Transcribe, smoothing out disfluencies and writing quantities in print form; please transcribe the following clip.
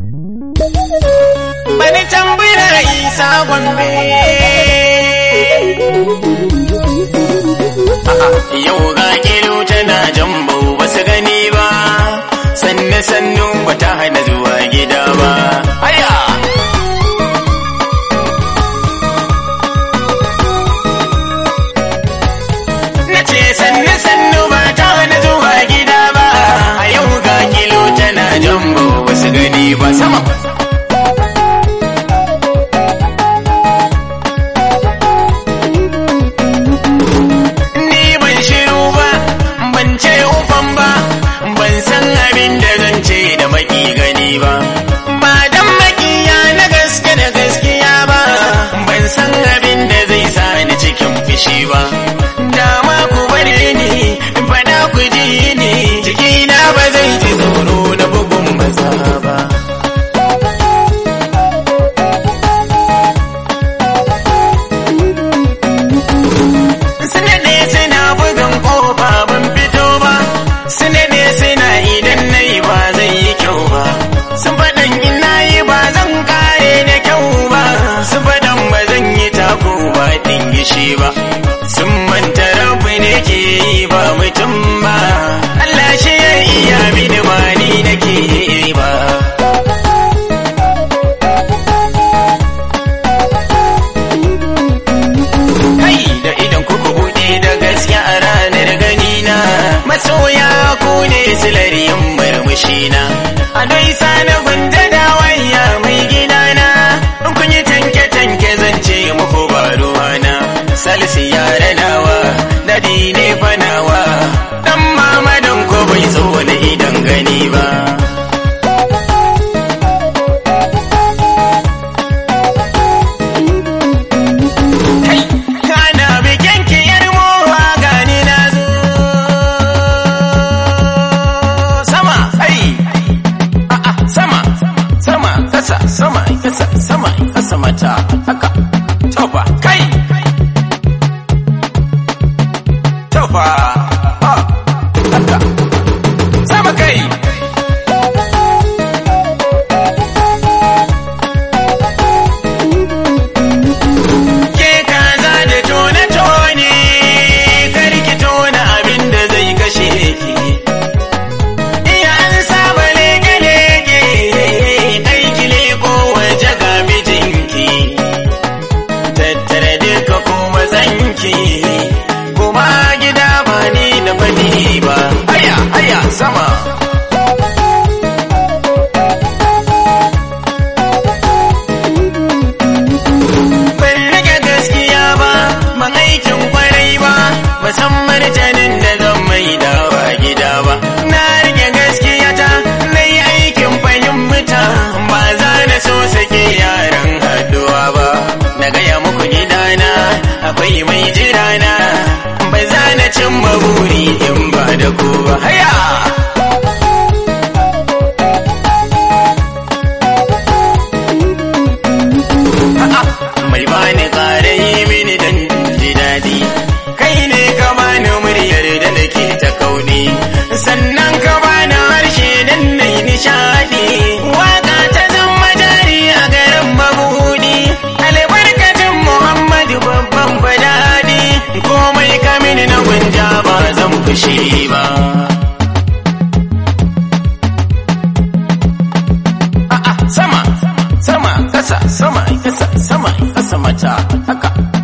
Bani tambura Isa Gombe. Yau ga kilu tana jambo ba su gani ba, sannu ba ta hana zuwa gida ba. Haya! Na ce sannu ba ta hana zuwa gida ba, a yau ga kilu tana jambo ba su gani ba. Sama! Ba dan makiya na gaske da gaskiya ba, ban san abin da zai sa ni cikin fishi ba. Dama ku bare ni, fada ku ji ni, jikina ba zai ji tsoro na bugun maza ba. Suna ne suna bugan kofa ban fito ba, suna ne suna idan na yi ba zai yi kyau ba. Sun faɗan ina yi ba zan kare da kyau ba, sun faɗan ba zan yi tako ba dingishi ba. Sun manta rabu ne ke yi ba mutum ba, Allah shi ya iya mini ba ni nake yi ba. Kai da idan kuka buɗe da gaskiya a ranar ganina, masoya ku ne silar yin murmushina. A dai sana gunta da waya mai gidana, in kun yi tanke zance muku ba ruwana. Salisu yare nawa, dadi ne fanawa, dan mamadan ko bai zo na idan gani ba. Kai, kana bikin ki yar mowa gani na zo. Sama, ai. Sama kasa mata haka tofa kai tofa haka sama kai ke kaza da tone karki tona abin da zai kashe ki. Kuma gida ba ni da fadi ba. Haya sama. Ban rage gaskiya ba, ban aikin kwarai ba, ba san martanin da zan mai dawa gida ba. Na rage gaskiya ta, na yi aikin fahimta, ba za na so sake yaran haduwa ba. Na gaya muku gidana, akwai mai jirana, ba za na cimma buri in ba da ku ba. Haya! Mai bani ƙara yi mini dan ji daɗi, kai ne ka bani muryar da nake ta kauni, sannan ka bani harshe dan na yi nishaɗi. Waka ta zama jari a garin mabuɗi, albarkacin Muhammadu babban fadadi, komai ka mini na gunja ba zan fushi ba. Sama kasa mata haka